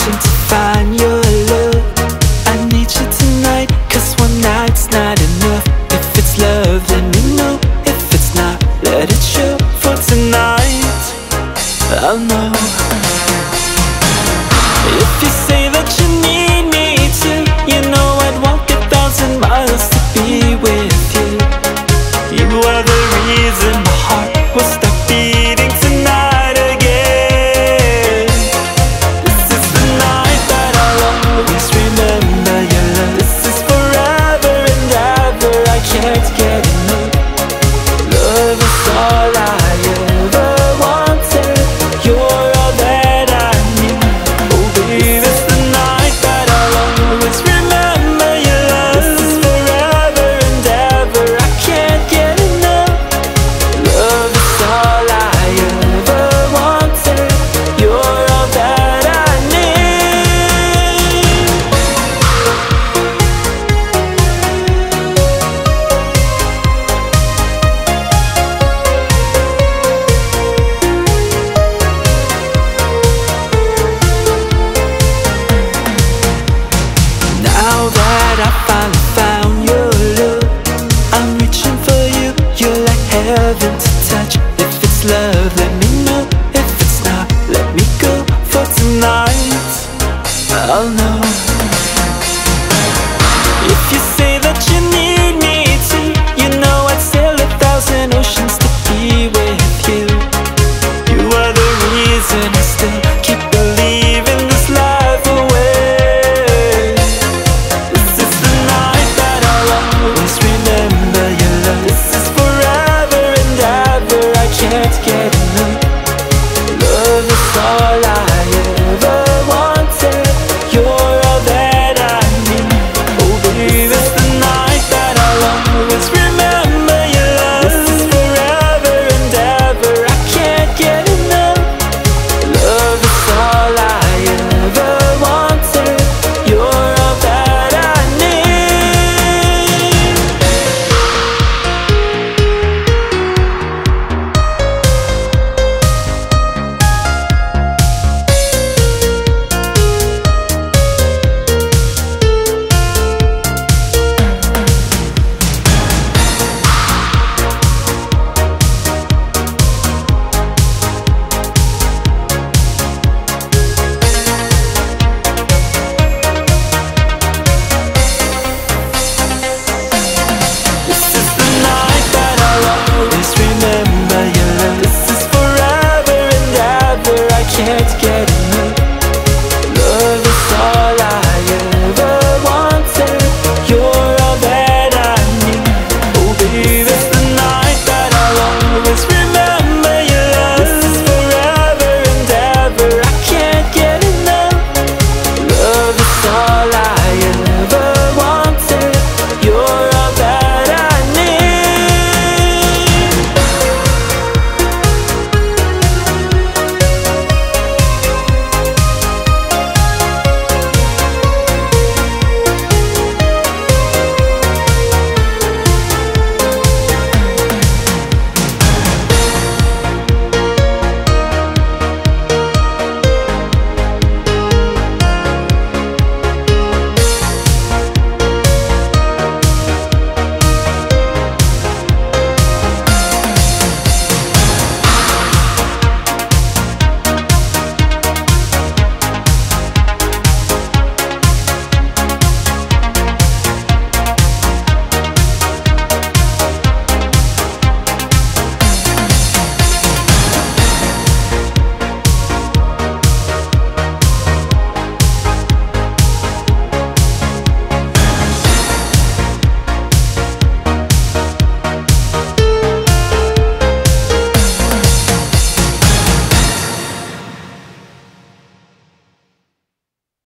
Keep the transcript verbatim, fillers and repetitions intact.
searching to find your love. I need you tonight, cause one night's not enough. If it's love, then we know. If it's not, let it show. For tonight, I'll know. If you say that you need me too, you know I'd walk a thousand miles to be with you. You are the reason my heart will stop beating tonight again. This is the night that I'll always remember your love. This is forever and ever, I can't get enough. Love is all I ever wanted. You're all that I need. Oh baby, this is the night that I'll always remember your love. This is forever and ever, I can't get enough. Love is all I ever wanted. You're all that I need. Now that I finally found your love, I'm reaching for you. You're like heaven to